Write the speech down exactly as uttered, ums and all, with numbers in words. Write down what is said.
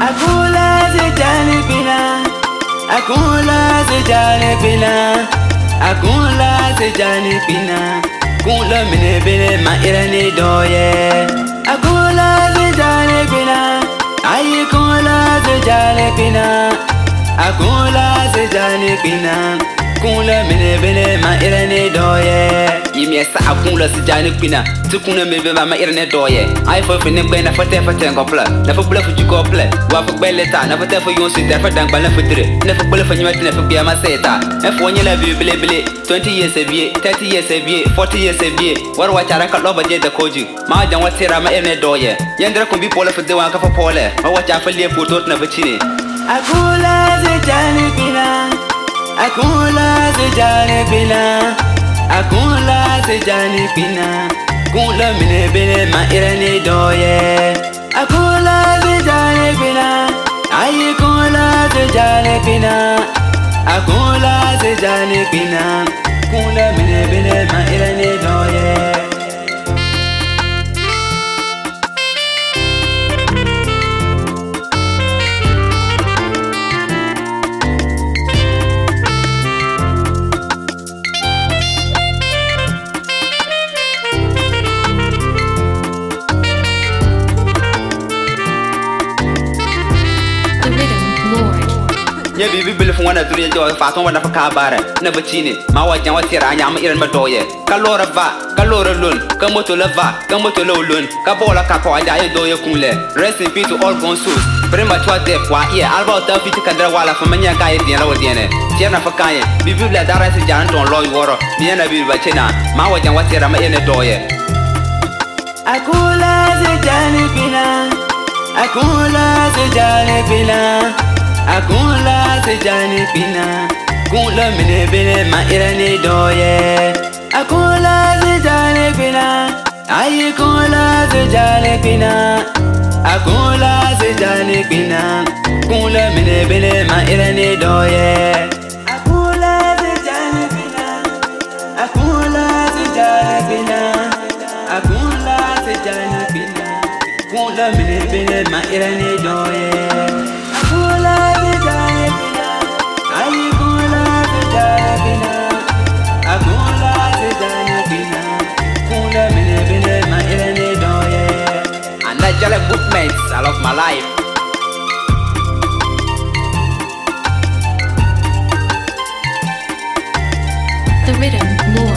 Akula zijani pina, akula zijani pina, akula zijani pina. Kula mine bine ma irani doye. Akula zijani pina, ayi kula zijani pina, akula zijani pina. Kula mine bine ma irani doye. Yimi sa akula zijani pina. Tukuna me be ma irane doye. Ai fo fini gbe na fote fote ngopla. Na fo bla fo jiko ple. Wa fo gbe leta na fote fo yonsi der fo dangba na fo dire. Na fo bla fo nyima na fo bia ma seta. E fo nyela bi bele bele. twenty years e bie, thirty years e bie, forty years e bie. War wa chara ka loba je da koji. Ma jan wa tira ma irane doye. Yandra ko bi pole fo de wa ka fo pole. Ma wa cha fa le photo na fo chine. Akula zijani pina. Akula zijani pina. Akula zijani pina. Kula mine bine ma irani doye. Akula zijani pina, ayi kula zijani pina, akula zijani pina. Kula mine bine ma irani doye. Ya bibi bil fu wana duriya jo fa ton wana fa ka bare na bacine ma wajan wa tira nya ma iran ma doye ka lora va ka lora lun ka moto la va ka moto la lun ka bola ka ko aja doye kunle. Rest in peace to all gone souls. Premature death wa yeah alba ta fit ka dra wala fa manya ka yedin la wadiene tierna fa kaye bibi la dara si jan don loy woro mi na bibi bacina ma wajan wa tira ma ene doye. Akula zijani pina, akula zijani pina. Akula zijani pina, kula mine bine ma irani doye. Akula zijani pina, ayi kula zijani pina, akula zijani pina. Kula mine bine ma irani doye. Akula zijani pina, akula zijani pina, akula zijani pina. Kula mine bine ma irani doye. Angelic movements, I love my life. The Rhythm Lord.